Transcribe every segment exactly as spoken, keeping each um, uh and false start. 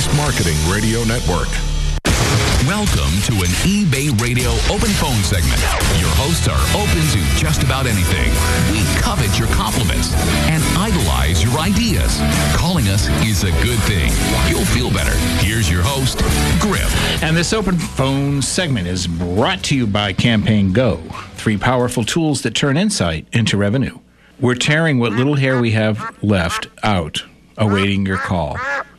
Voice Marketing Radio Network. Welcome to an eBay Radio open phone segment. Your hosts are open to just about anything. We covet your compliments and idolize your ideas. Calling us is a good thing. You'll feel better. Here's your host, Griff. And this open phone segment is brought to you by Campaign Go. Three powerful tools that turn insight into revenue. We're tearing what little hair we have left out, awaiting your call.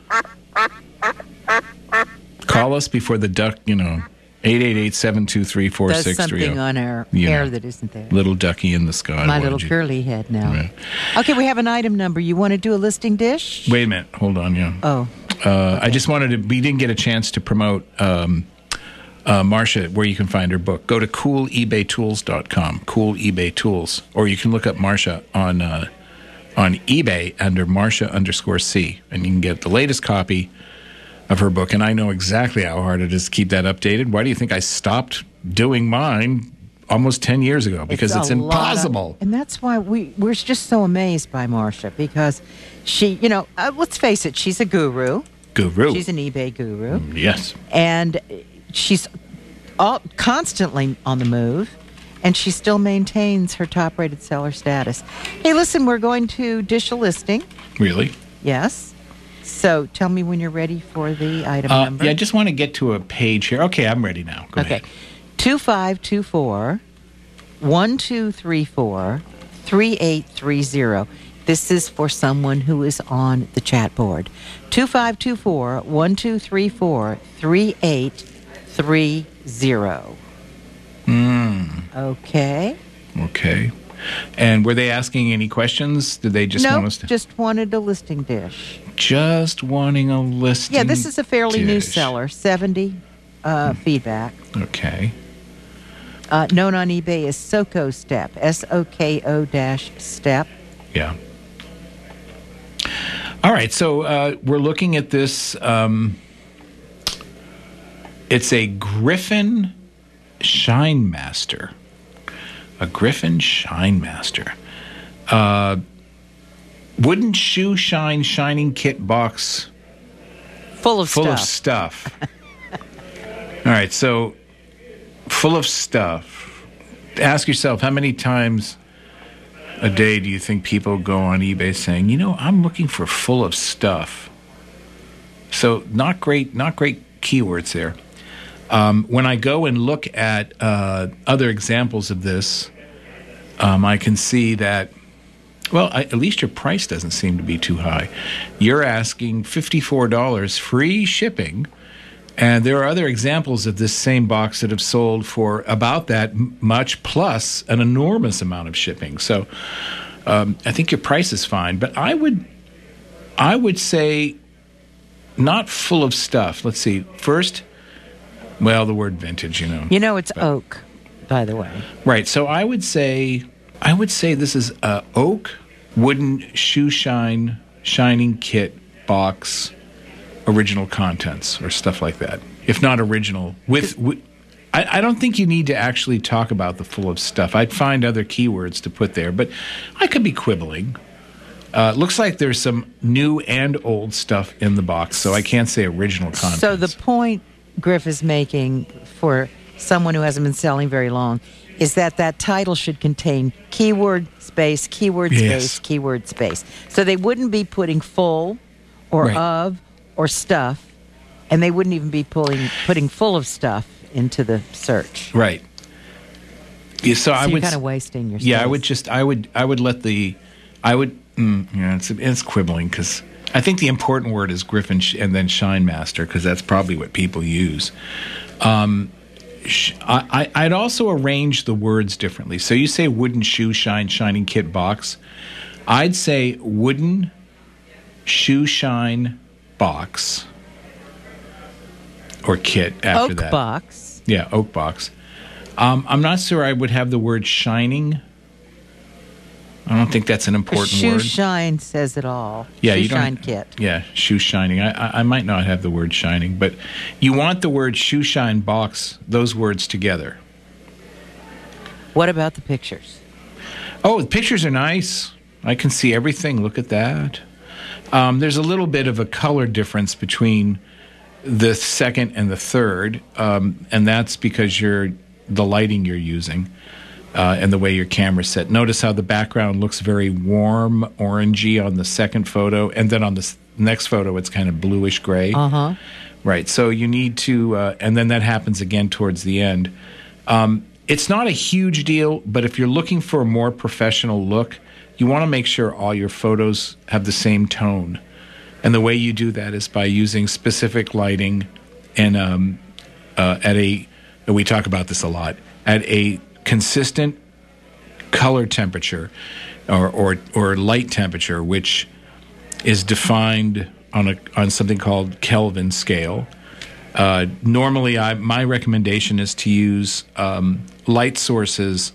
Call us before the duck, you know, eight eight eight, seven two three, four six three zero. Does something on our You hair know, that isn't there. Little ducky in the sky. My What little did you- curly head now. Right. Okay, we have an item number. You want to do a listing dish? Wait a minute. Hold on, yeah. Oh. Uh, I just wanted to, we didn't get a chance to promote um, uh, Marcia, where you can find her book. Go to cool ebay tools dot com, Cool eBay Tools, or you can look up Marcia on uh, on eBay under Marcia underscore C, and you can get the latest copy of her book. And I know exactly how hard it is to keep that updated. Why do you think I stopped doing mine almost ten years ago? Because it's, a lot impossible. of- and that's why we, we're just so amazed by Marcia, because she, you know, uh, let's face it, she's a guru. Guru. She's an eBay guru. Yes. And she's all, constantly on the move, and she still maintains her top-rated seller status. Hey, listen, we're going to dish a listing. Really? Yes. So tell me when you're ready for the item Uh, number. yeah, I just want to get to a page here. Okay, I'm ready now. Go Okay. ahead. two five two four, one two three four, three eight three zero. This is for someone who is on the chat board. two five two four, one two three four, three eight three zero. Mm, Okay. okay. And were they asking any questions? Did they just no, want us to... just wanted a listing dish. Just wanting a listing Yeah, this is a fairly new dish. seller. seventy uh, feedback. Okay. Uh, known on eBay as Soko Step. S O K O dash Step. Yeah. All right, so uh, we're looking at this. Um, it's a Griffin Shine Master. A Griffin Shine Master. Uh, wooden shoe shine shining kit box Full of full stuff. of stuff. All right, so full of stuff. Ask yourself, how many times a day do you think people go on eBay saying, you know, I'm looking for full of stuff? So not great, not great keywords there. Um, when I go and look at uh, other examples of this, um, I can see that, well, I, at least your price doesn't seem to be too high. You're asking fifty-four dollars free shipping, and there are other examples of this same box that have sold for about that m- much, plus an enormous amount of shipping. So um, I think your price is fine, but I would, I would say not full of stuff. Let's see. First, well, the word vintage, you know. You know, it's oak, by the way. Right. So I would say, I would say this is a oak wooden shoe shine shining kit box, original contents or stuff like that. If not original, with, with I, I don't think you need to actually talk about the full of stuff. I'd find other keywords to put there, but I could be quibbling. Uh, looks like there's some new and old stuff in the box, so I can't say original contents. So the point Griff is making for someone who hasn't been selling very long is that that title should contain keyword space, keyword Yes. space, keyword space. So they wouldn't be putting full or Right. of or stuff, and they wouldn't even be pulling putting full of stuff into the search. Right. Yeah, so, So I you're would kind of wasting your Yeah, I space. would just, I would, I would let the, I would, mm, yeah, it's, it's quibbling because I think the important word is Griffin sh- and then Shine Master because that's probably what people use. Um, sh- I, I, I'd also arrange the words differently. So you say wooden shoe shine shining kit box. I'd say wooden shoe shine box or kit after Oak that. box. Yeah, oak box. Um, I'm not sure I would have the word shining. I don't think that's an important Shoe word. shine says it all. Yeah, shoe you don't, shine kit. Yeah, shoe shining. I, I, I might not have the word shining, but you want the word shoe shine box, those words together. What about the pictures? Oh, the pictures are nice. I can see everything. Look at that. Um, there's a little bit of a color difference between the second and the third, um, and that's because you're the lighting you're using uh, and the way your camera's set. Notice how the background looks very warm, orangey on the second photo, and then on the s- next photo it's kind of bluish gray. Uh-huh. Right. So you need to, uh, and then that happens again towards the end. Um, it's not a huge deal, but if you're looking for a more professional look, you want to make sure all your photos have the same tone. And the way you do that is by using specific lighting and um, uh, at a, and we talk about this a lot, at a consistent color temperature or, or, or light temperature, which is defined on a on something called Kelvin scale. Uh, normally, I, my recommendation is to use um, light sources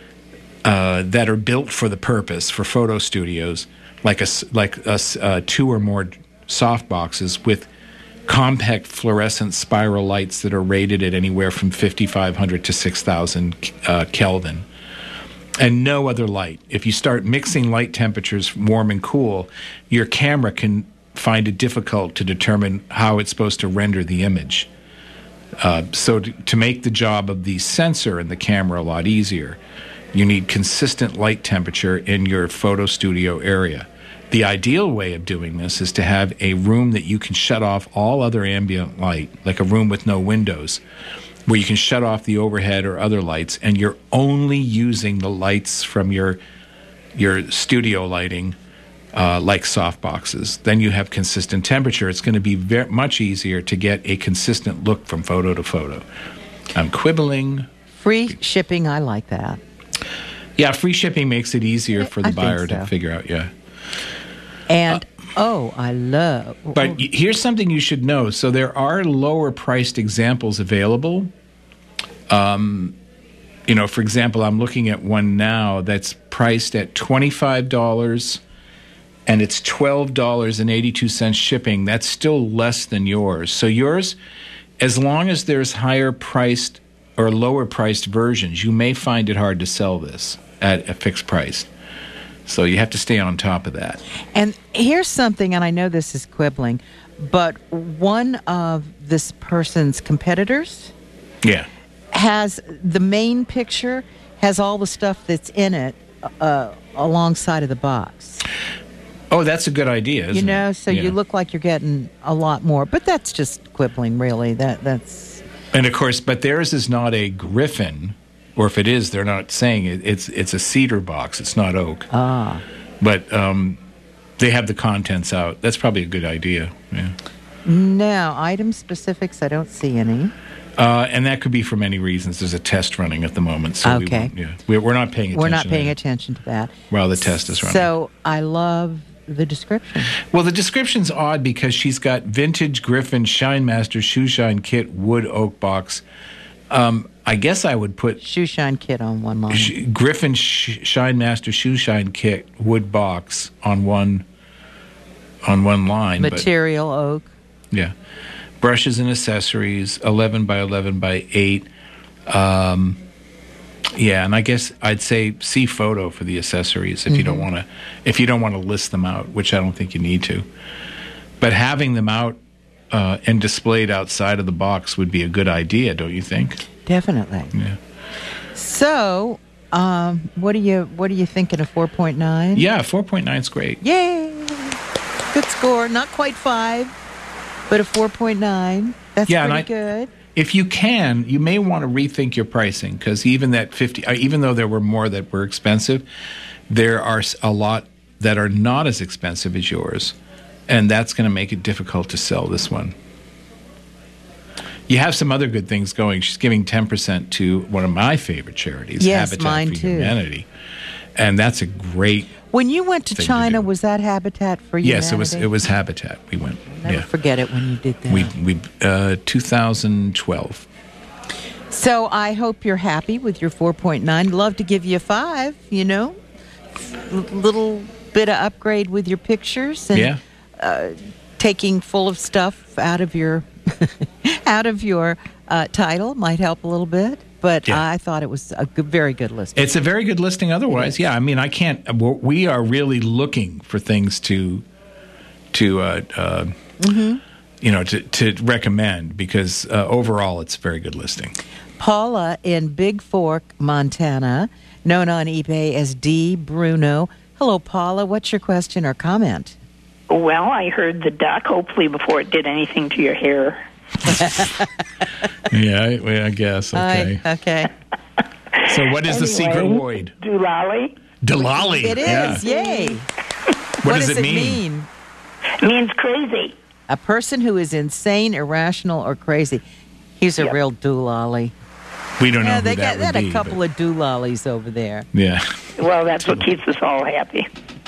uh, that are built for the purpose for photo studios, like a like a, uh, two or more soft boxes with compact fluorescent spiral lights that are rated at anywhere from fifty-five hundred to six thousand uh, Kelvin. And no other light. If you start mixing light temperatures, warm and cool, your camera can find it difficult to determine how it's supposed to render the image. Uh, so to, to make the job of the sensor and the camera a lot easier, you need consistent light temperature in your photo studio area. The ideal way of doing this is to have a room that you can shut off all other ambient light, like a room with no windows, where you can shut off the overhead or other lights, and you're only using the lights from your your studio lighting, uh, like soft boxes. Then you have consistent temperature. It's going to be very much easier to get a consistent look from photo to photo. I'm quibbling. Free shipping, I like that. Yeah, free shipping makes it easier for the I think buyer so. to figure out, yeah. And, oh, I love... But y- here's something you should know. So there are lower priced examples available. Um, you know, for example, I'm looking at one now that's priced at twenty-five dollars and it's twelve dollars and eighty-two cents shipping. That's still less than yours. So yours, as long as there's higher priced or lower priced versions, you may find it hard to sell this at a fixed price. So you have to stay on top of that. And here's something, and I know this is quibbling, but one of this person's competitors Yeah. has the main picture, has all the stuff that's in it uh, alongside of the box. Oh, that's a good idea, isn't You know, it? so Yeah. you look like you're getting a lot more. But that's just quibbling, really. That That's... And of course, but theirs is not a Griffin, or if it is, they're not saying it. It's it's a cedar box. It's not oak. Ah. But um, they have the contents out. That's probably a good idea. Yeah. Now, item specifics, I don't see any. Uh, and that could be for many reasons. There's a test running at the moment, so we Okay. won't, yeah, we're, we're not paying attention. We're not to paying that attention to that. while the test is running. So I love the description. Well, the description's odd because she's got vintage Griffin Shinemaster Shoe Shine Kit wood oak box. Um, I guess I would put Shoe Shine Kit on one line. Sh- Griffin Sh- Shinemaster Shoe Shine Kit wood box on one on one line. but- Material oak. Yeah. Brushes and accessories, eleven by eleven by eight. Um, yeah, and I guess I'd say see photo for the accessories if you don't want to if you don't want to list them out, which I don't think you need to. But having them out uh, and displayed outside of the box would be a good idea, don't you think? Definitely. Yeah. So, um, what do you what are you thinking of four point nine? Yeah, four point nine is great. Yay! Good score. Not quite five, but a four point nine. That's Yeah, and pretty I- good. If you can, you may want to rethink your pricing because even that fifty, uh, even though there were more that were expensive, there are s- a lot that are not as expensive as yours, and that's going to make it difficult to sell this one. You have some other good things going. She's giving ten percent to one of my favorite charities, Yes, Habitat mine for too. Humanity, and that's a great. When you went to thing to China, do. was that Habitat for Humanity? Yes, it was. It was Habitat. We went. Never yeah, forget it when you did that. we we uh, two thousand twelve. So I hope you're happy with your four point nine. Love to give you a five, you know. L- little bit of upgrade with your pictures and Yeah. uh, taking full of stuff out of your out of your uh, title might help a little bit. But Yeah. I thought it was a good, very good list. It's a very good listing otherwise. Yeah, I mean, I can't. We are really looking for things to to uh, uh, you know, to, to recommend because uh, overall it's a very good listing. Paula in Big Fork, Montana, known on eBay as D. Bruno. Hello, Paula. What's your question or comment? Well, I heard the duck, hopefully before it did anything to your hair. yeah, I, well, I guess. Okay. I, okay. So what is anyway, the secret word? Doolally. Doolally. It is. Yeah. Yay. What, what does, does it it mean? mean? It means crazy. A person who is insane, irrational, or crazy. He's a Yep. real doolally. We don't know Yeah, who they that got would that be. a couple but- of doolollies over there. Yeah. Well, that's what keeps us all happy.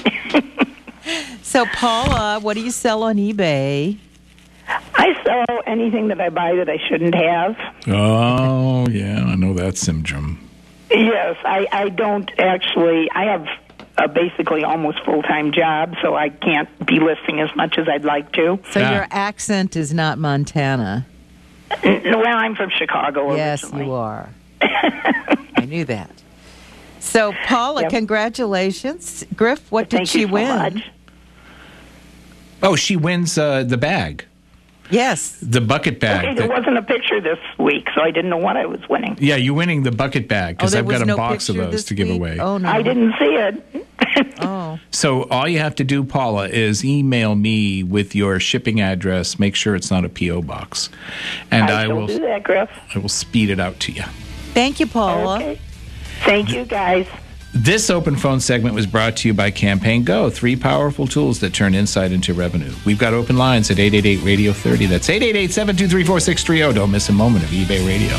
So, Paula, what do you sell on eBay? I sell anything that I buy that I shouldn't have. Oh, yeah, I know that syndrome. Yes, I, I don't actually. I have a basically almost full-time job, so I can't be listing as much as I'd like to. So Ah. your accent is not Montana. N- Well, I'm from Chicago Yes, originally. you are. I knew that. So, Paula, Yep. congratulations. Griff, what did Thank she you so win? much. Oh, she wins uh, the bag, Yes. the bucket bag. Okay, there that- wasn't a picture this week, so I didn't know what I was winning. yeah, you're winning the bucket bag Oh, because there I've was got a no box of picture those this to give week? away. Oh, no. I didn't see it. Oh. So all you have to do, Paula, is email me with your shipping address. Make sure it's not a P O box, and I I, shall will do that, Griff. I will speed it out to you. Thank you, Paula. Okay. Thank you, guys. This open phone segment was brought to you by Campaign Go, three powerful tools that turn insight into revenue. We've got open lines at eight eight eight, radio thirty. That's eight eight eight, seven two three, four six three zero. Don't miss a moment of eBay Radio.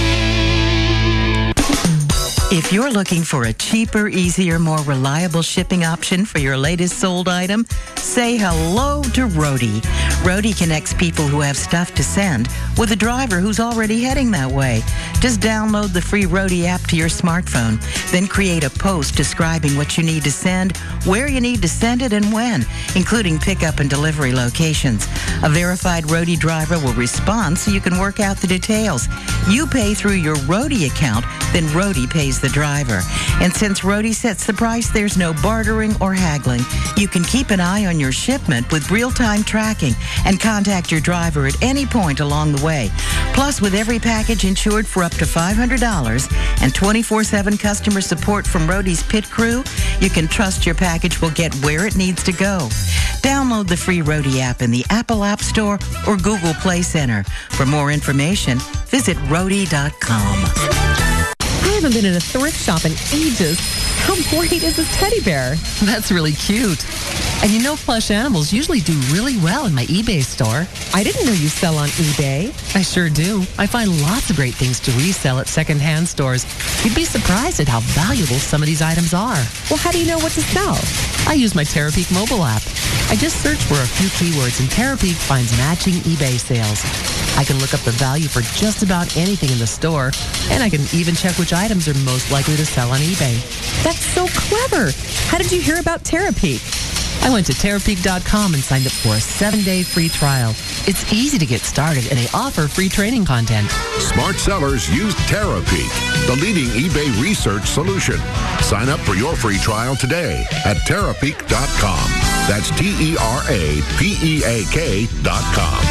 If you're looking for a cheaper, easier, more reliable shipping option for your latest sold item, say hello to Roadie. Roadie connects people who have stuff to send with a driver who's already heading that way. Just download the free Roadie app to your smartphone, then create a post describing what you need to send, where you need to send it, and when, including pickup and delivery locations. A verified Roadie driver will respond so you can work out the details. You pay through your Roadie account, then Roadie pays the driver. And since Roadie sets the price, there's no bartering or haggling. You can keep an eye on your shipment with real-time tracking and contact your driver at any point along the way. Plus, with every package insured for up to five hundred dollars and twenty-four seven customer support from Roadie's pit crew, you can trust your package will get where it needs to go. Download the free Roadie app in the Apple App Store or Google Play Center. For more information, visit Roadie dot com. I haven't been in a thrift shop in ages. How great is this teddy bear? That's really cute. And you know plush animals usually do really well in my eBay store. I didn't know you sell on eBay. I sure do. I find lots of great things to resell at secondhand stores. You'd be surprised at how valuable some of these items are. Well, how do you know what to sell? I use my Terapeak mobile app. I just search for a few keywords and Terapeak finds matching eBay sales. I can look up the value for just about anything in the store, and I can even check which items are most likely to sell on eBay. That's so clever. How did you hear about Terapeak? I went to Terapeak dot com and signed up for a seven-day free trial. It's easy to get started, and they offer free training content. Smart sellers use Terapeak, the leading eBay research solution. Sign up for your free trial today at Terapeak dot com. That's T E R A P E A K dot com.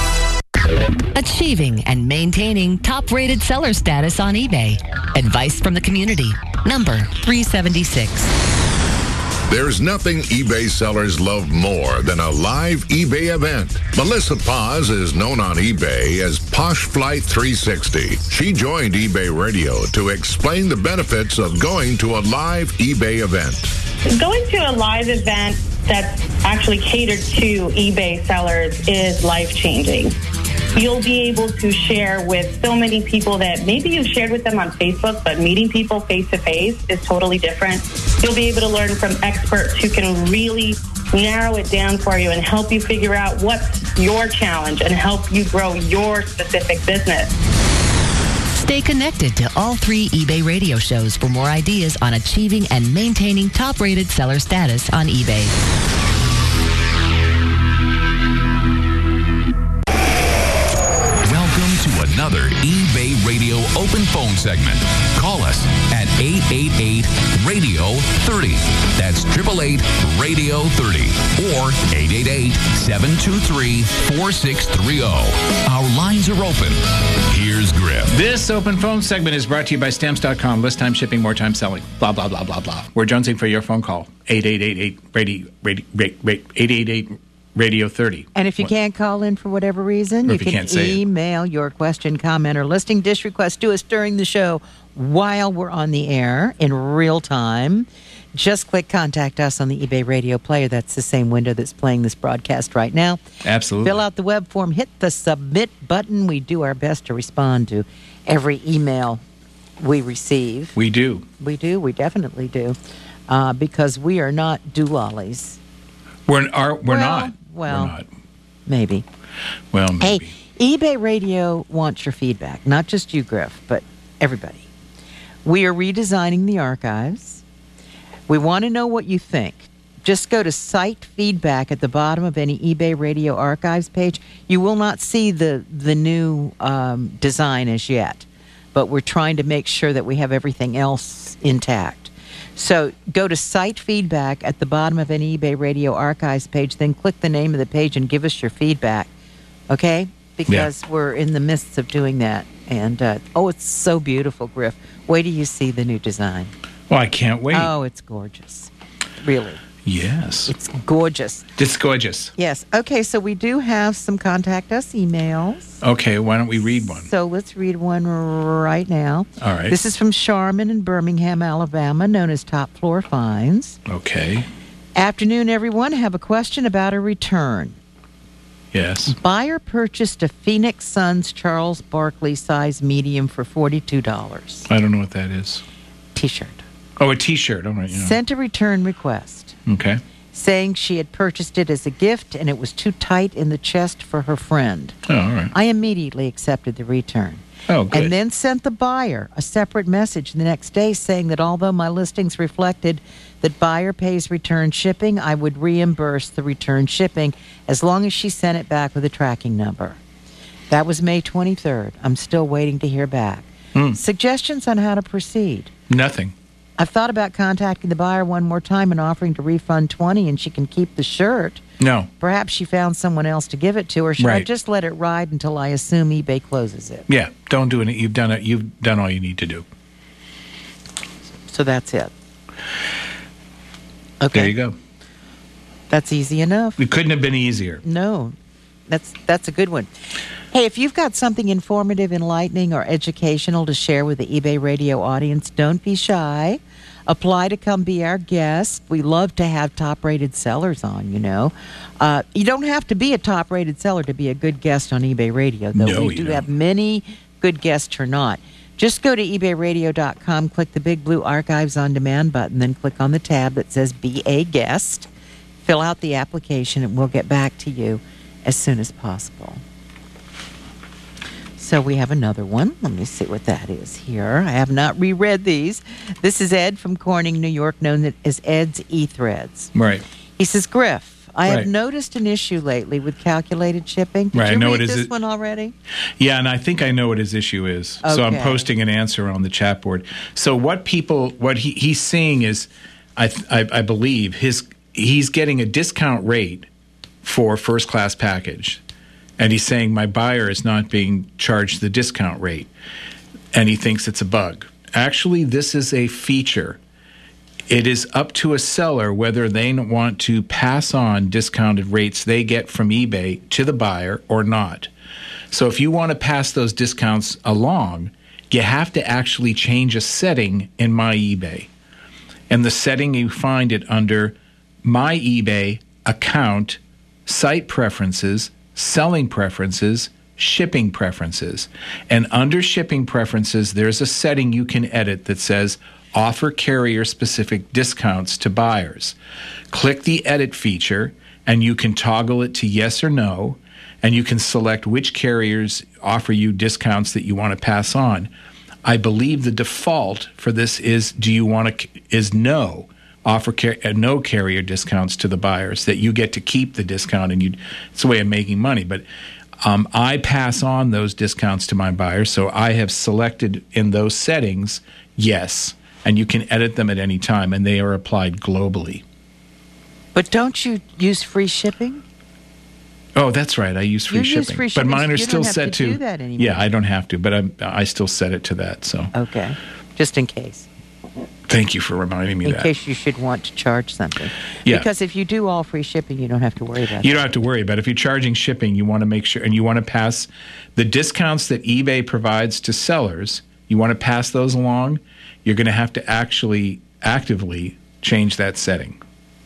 Achieving and maintaining top-rated seller status on eBay. Advice from the community. Number three seventy-six. There's nothing eBay sellers love more than a live eBay event. Melissa Paz is known on eBay as Posh Flight three sixty. She joined eBay Radio to explain the benefits of going to a live eBay event. Going to a live event that's actually catered to eBay sellers is life-changing. You'll be able to share with so many people that maybe you've shared with them on Facebook, but meeting people face-to-face is totally different. You'll be able to learn from experts who can really narrow it down for you and help you figure out what's your challenge and help you grow your specific business. Stay connected to all three eBay radio shows for more ideas on achieving and maintaining top-rated seller status on eBay. Welcome to another eBay Radio open phone segment. Call us at eight eight eight, radio thirty. That's eight eight eight, radio thirty. Or eight eight eight, seven two three, four six three zero. Our lines are open. Here's Griff. This open phone segment is brought to you by Stamps dot com. Less time shipping, more time selling. Blah, blah, blah, blah, blah. We're jonesing for your phone call. eight eight eight, radio, radio, radio, eight eight eight, radio thirty. And if you what? can't call in for whatever reason, Or you if you can can't say it. email your question, comment, or listing dish request to us during the show while we're on the air in real time. Just click Contact Us on the eBay Radio Player. That's the same window that's playing this broadcast right now. Absolutely. Fill out the web form, hit the submit button. We do our best to respond to every email we receive. We do. We do. We definitely do. Uh, because we are not doolollies. We're, are, we're Well, not. well. We're not. Maybe. Well, maybe. Hey, eBay Radio wants your feedback. Not just you, Griff, but everybody. We are redesigning the archives. We want to know what you think. Just go to Site Feedback at the bottom of any eBay Radio Archives page. You will not see the, the new um, design as yet, but we're trying to make sure that we have everything else intact. So go to Site Feedback at the bottom of any eBay Radio Archives page, then click the name of the page and give us your feedback, okay? Because yeah. we're in the midst of doing that. And, uh, oh, it's so beautiful, Griff. Wait till you see the new design. Well, I can't wait. Oh, it's gorgeous. Really. Yes. It's gorgeous. It's gorgeous. Yes. Okay, so we do have some Contact Us emails. Okay, why don't we read one? So let's read one right now. All right. This is from Charmin in Birmingham, Alabama, known as Top Floor Finds. Okay. Afternoon, everyone. Have a question about a return. Yes. Buyer purchased a Phoenix Suns Charles Barkley size medium for forty-two dollars. I don't know what that is. T-shirt. Oh, a T-shirt. All right. Yeah. Sent a return request. Okay. Saying she had purchased it as a gift and it was too tight in the chest for her friend. Oh, all right. I immediately accepted the return. Oh, good. And then sent the buyer a separate message the next day saying that although my listings reflected that buyer pays return shipping, I would reimburse the return shipping as long as she sent it back with a tracking number. That was May twenty-third. I'm still waiting to hear back. Hmm. Suggestions on how to proceed? Nothing. I've thought about contacting the buyer one more time and offering to refund twenty and she can keep the shirt. No. Perhaps she found someone else to give it to, or should I Right. just let it ride until I assume eBay closes it? Yeah, don't do it. You've done it. You've done all you need to do. So that's it. Okay. There you go. That's easy enough. It couldn't have been easier. No, that's that's a good one. Hey, if you've got something informative, enlightening, or educational to share with the eBay Radio audience, don't be shy. Apply to come be our guest. We love to have top-rated sellers on, you know. Uh, you don't have to be a top-rated seller to be a good guest on eBay Radio, though. No, we you do don't. have many good guests or not. Just go to ebay radio dot com, click the big blue Archives on Demand button, then click on the tab that says Be a Guest. Fill out the application, and we'll get back to you as soon as possible. So we have another one. Let me see what that is here. I have not reread these. This is Ed from Corning, New York, known as Ed's E-Threads. Right. He says, Griff, I Right. have noticed an issue lately with calculated shipping. Did Right, you I know read it is this a- one already? Yeah, and I think I know what his issue is. So I'm Okay. posting an answer on the chat board. So what people, what he, he's seeing is, I, I, I believe, his he's getting a discount rate for first class package. And he's saying my buyer is not being charged the discount rate. And he thinks it's a bug. Actually, this is a feature. It is up to a seller whether they want to pass on discounted rates they get from eBay to the buyer or not. So if you want to pass those discounts along, you have to actually change a setting in My eBay. And the setting, you find it under My eBay, Account, Site Preferences, Selling Preferences, Shipping Preferences. And under Shipping Preferences, there's a setting you can edit that says Offer Carrier-Specific Discounts to Buyers. Click the Edit feature, and you can toggle it to yes or no, and you can select which carriers offer you discounts that you want to pass on. I believe the default for this is do you want to is no. Offer car- uh, no carrier discounts to the buyers, that you get to keep the discount, and you it's a way of making money. But Um, I pass on those discounts to my buyers, so I have selected in those settings, yes, and you can edit them at any time, and they are applied globally. But don't you use free shipping? Oh, that's right. I use free you shipping, use free shipping, but mine are you still don't have set to to. do that anymore. Yeah, I don't have to, but I'm, I still set it to that. So okay, just in case. Thank you for reminding me in that. In case you should want to charge something. Yeah. Because if you do all free shipping, you don't have to worry about. You that. don't have to worry about it. If you're charging shipping, you want to make sure, and you want to pass the discounts that eBay provides to sellers. You want to pass those along. You're going to have to actually actively change that setting.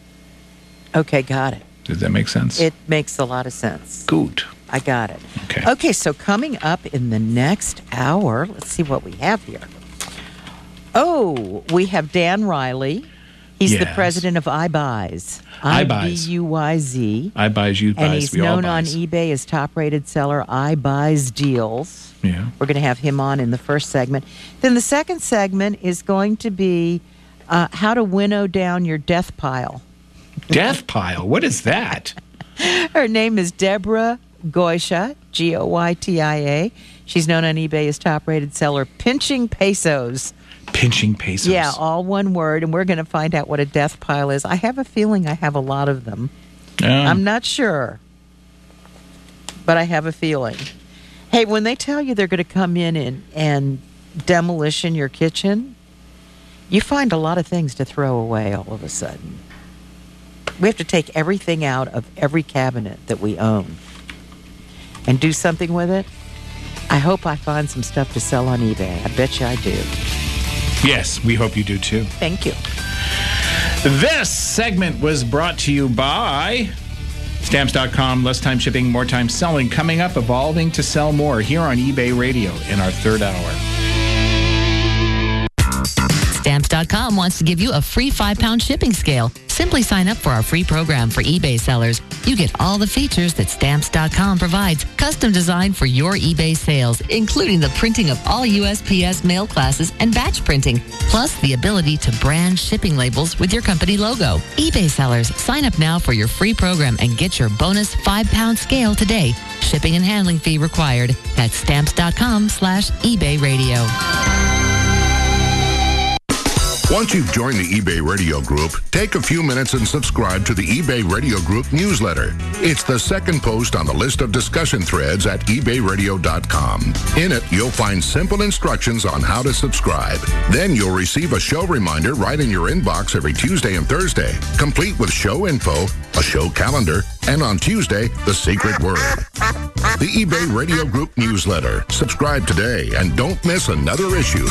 Okay, got it. Does that make sense? It makes a lot of sense. Good. I got it. Okay. Okay, so coming up in the next hour, let's see what we have here. Oh, we have Dan Riley. He's yes. the president of iBuyz. iBuyz. I B U Y Z. iBuyz, you buys, and he's we all known on buys. eBay as top-rated seller iBuyz Deals. Yeah. We're going to have him on in the first segment. Then the second segment is going to be uh, how to winnow down your death pile. Death pile? What is that? Her name is Deborah Goytia, G O Y T I A. She's known on eBay as top-rated seller Pinching Pesos. Pinching Pesos. Yeah, all one word, and we're going to find out what a death pile is. I have a feeling I have a lot of them. Um, I'm not sure, but I have a feeling. Hey, when they tell you they're going to come in and, and demolition your kitchen, you find a lot of things to throw away all of a sudden. We have to take everything out of every cabinet that we own and do something with it. I hope I find some stuff to sell on eBay. I bet you I do. Yes, we hope you do too. Thank you. This segment was brought to you by Stamps dot com. Less time shipping, more time selling. Coming up, evolving to sell more here on eBay Radio in our third hour. Stamps dot com wants to give you a free five-pound shipping scale. Simply sign up for our free program for eBay sellers. You get all the features that Stamps dot com provides, custom designed for your eBay sales, including the printing of all U S P S mail classes and batch printing, plus the ability to brand shipping labels with your company logo. eBay sellers, sign up now for your free program and get your bonus five-pound scale today. Shipping and handling fee required at Stamps dot com slash eBay radio. Once you've joined the eBay Radio Group, take a few minutes and subscribe to the eBay Radio Group newsletter. It's the second post on the list of discussion threads at ebay radio dot com. In it, you'll find simple instructions on how to subscribe. Then you'll receive a show reminder right in your inbox every Tuesday and Thursday, complete with show info, a show calendar, and on Tuesday, the secret word. The eBay Radio Group newsletter. Subscribe today and don't miss another issue.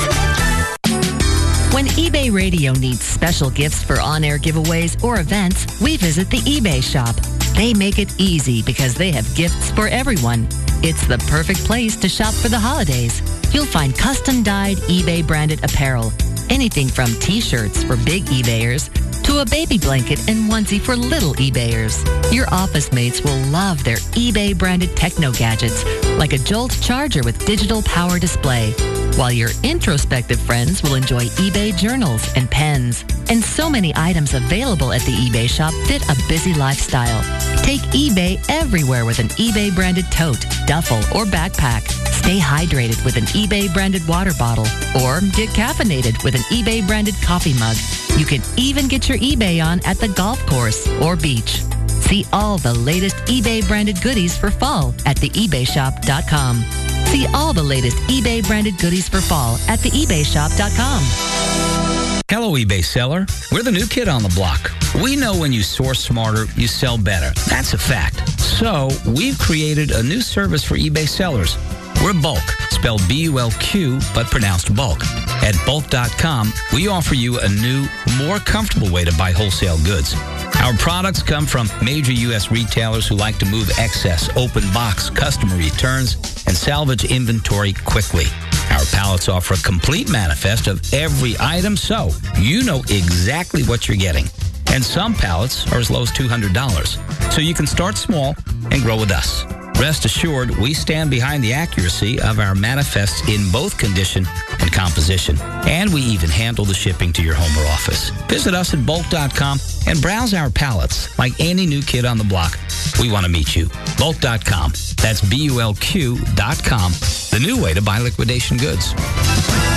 When eBay Radio needs special gifts for on-air giveaways or events, we visit the eBay shop. They make it easy because they have gifts for everyone. It's the perfect place to shop for the holidays. You'll find custom-dyed eBay-branded apparel, anything from T-shirts for big eBayers to a baby blanket and onesie for little eBayers. Your office mates will love their eBay-branded techno gadgets, like a Jolt charger with digital power display, while your introspective friends will enjoy eBay journals and pens. And so many items available at the eBay shop fit a busy lifestyle. Take eBay everywhere with an eBay-branded tote, duffel, or backpack. Stay hydrated with an eBay-branded water bottle, or get caffeinated with an eBay-branded coffee mug. You can even get your eBay on at the golf course or beach. See all the latest eBay-branded goodies for fall at the ebay shop dot com. See all the latest eBay-branded goodies for fall at the ebay shop dot com. Hello, eBay seller. We're the new kid on the block. We know when you source smarter, you sell better. That's a fact. So we've created a new service for eBay sellers. We're Bulk, spelled B U L Q, but pronounced bulk. At bulk dot com, we offer you a new, more comfortable way to buy wholesale goods. Our products come from major U S retailers who like to move excess, open box, customer returns, and salvage inventory quickly. Our pallets offer a complete manifest of every item, so you know exactly what you're getting. And some pallets are as low as two hundred dollars. So you can start small and grow with us. Rest assured, we stand behind the accuracy of our manifests in both condition and composition. And we even handle the shipping to your home or office. Visit us at bulk dot com and browse our pallets. Like any new kid on the block, we want to meet you. bulk dot com. That's B U L Q dot com. The new way to buy liquidation goods.